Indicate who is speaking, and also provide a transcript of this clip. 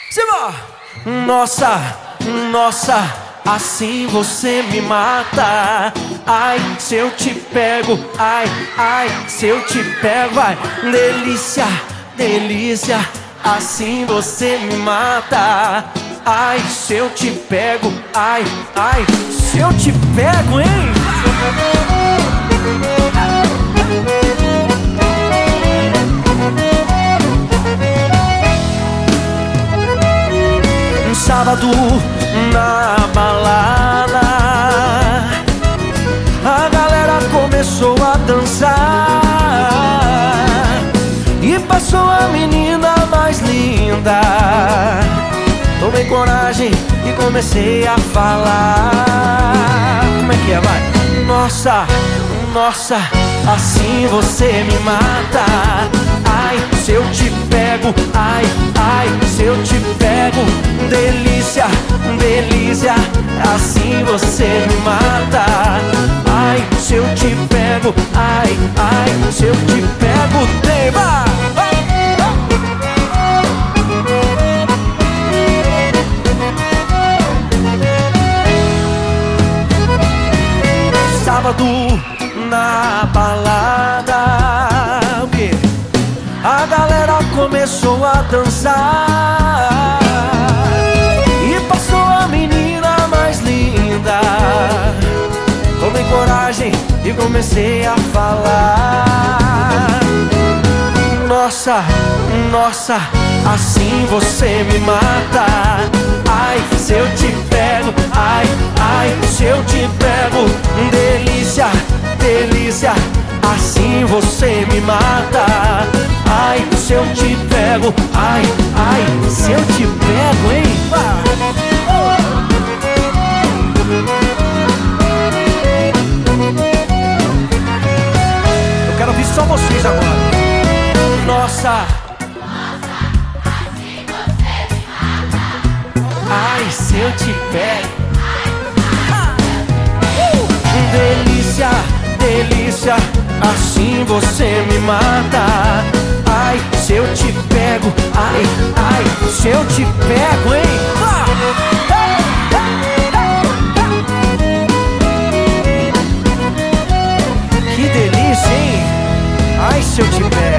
Speaker 1: Simba! Nossa, nossa, assim você me mata. Ai, se eu te pego, ai, ai, se eu te pego, vai. Delícia, delícia, assim você me mata. Ai, se eu te pego, ai, ai, se eu te pego, hein? Um sábado na balada, a galera começou a dançar e passou a menina mais linda. Tomei coragem e comecei a falar. Como é que é, vai? Nossa, nossa, assim você me mata. Ai, se eu te pego, ai, ai, se eu te pego. Delícia, delícia, assim você me mata. Ai, se eu te pego, ai, ai, se eu te pego. Tema! Sábado na balada, o quê? A galera começou a dançar e passou a menina mais linda. Tomei coragem e comecei a falar. Nossa, nossa, assim você me mata. Ai, se eu te pego, ai, ai, se eu te pego. Delícia, delícia, assim você me mata. Ai, se eu te pego, ai, ai, se eu te pego, hein? Eu quero ouvir só vocês agora. Nossa,
Speaker 2: assim você me mata.
Speaker 1: ai, se eu te pego. Delícia, delícia, assim você me mata. Ai, se eu te pego, ai, ai, se eu te pego, hein? Que delícia, hein? Ai, se eu te pego.